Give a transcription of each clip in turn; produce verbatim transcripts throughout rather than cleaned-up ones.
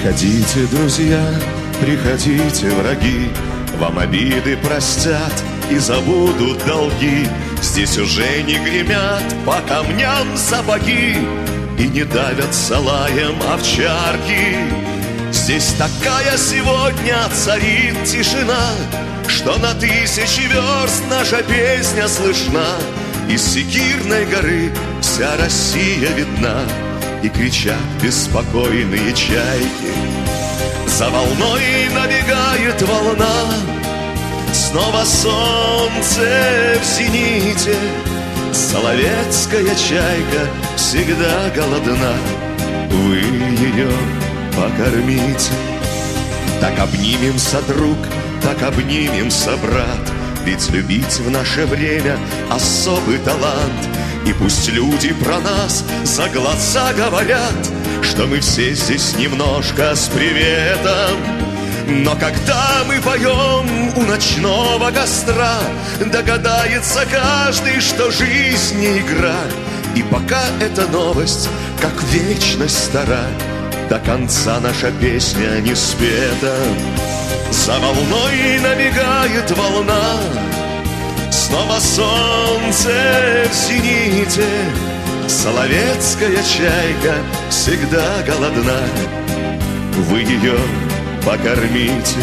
Приходите, друзья, приходите, враги, вам обиды простят и забудут долги. Здесь уже не гремят по камням сапоги и не давятся лаем овчарки. Здесь такая сегодня царит тишина, что на тысячи верст наша песня слышна. Из Секирной горы вся Россия видна, и кричат беспокойные чайки. За волной набегает волна, снова солнце в зените. Соловецкая чайка всегда голодна, вы ее покормите. Так обнимемся, друг, так обнимемся, брат, ведь любить в наше время особый талант. И пусть люди про нас за глаза говорят, что мы все здесь немножко с приветом, но когда мы поем у ночного костра, догадается каждый, что жизнь не игра. И пока эта новость, как вечность стара, до конца наша песня не спета. За волной набегает волна, снова солнце в зените. Соловецкая чайка всегда голодна, вы ее покормите.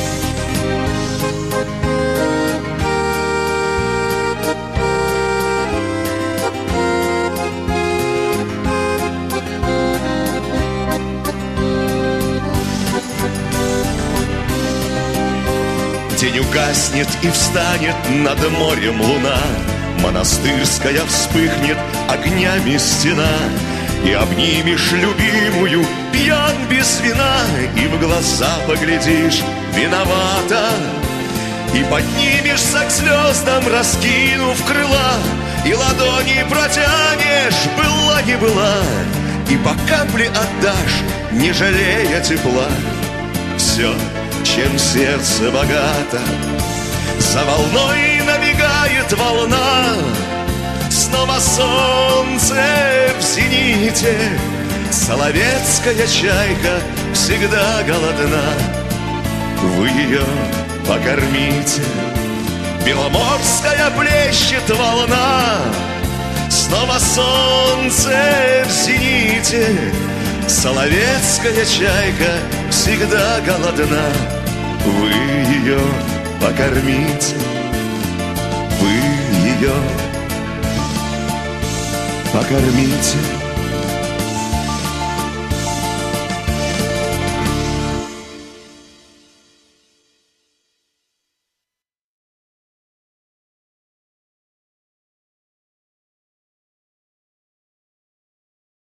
День угаснет и встанет над морем луна, монастырская вспыхнет огнями стена, и обнимешь любимую пьян без вина, и в глаза поглядишь виновата, и поднимешься к звездам, раскинув крыла, и ладони протянешь, была не была, и по капле отдашь, не жалея тепла. Все, чем сердце богато. За волной набегает волна, снова солнце в зените. Соловецкая чайка всегда голодна, вы ее покормите. Беломорская плещет волна, снова солнце в зените. Соловецкая чайка всегда голодна, вы ее покормите, вы ее покормите.